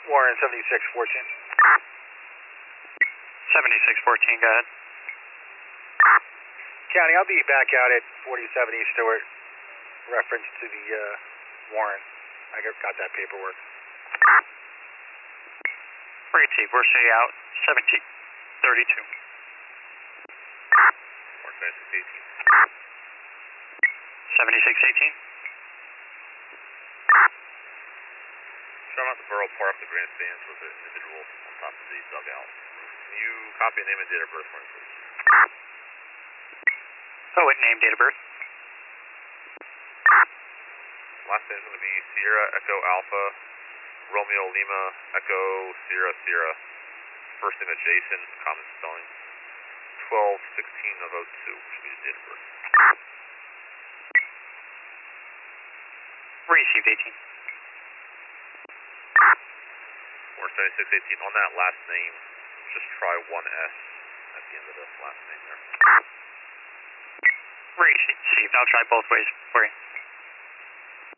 Warren 7614. 7614, go ahead. County, I'll be back out at 47 East Stewart. Reference to the Warren. I got that paperwork. Receive, we're city out 1732. Warren 7618. 7618. Shout out the Borough Park, the grandstands with the individual on top of the dugout. Can you copy a name and date of birth for me, please? Oh, what name, date of birth? Last name is going to be Sierra Echo Alpha, Romeo Lima, Echo Sierra Sierra. First name is Jason, common spelling. 12/16 of 02 should be the date of birth. Received 18. Or 7618. On that last name, just try 1S at the end of the last name there. Received, I'll try both ways for you.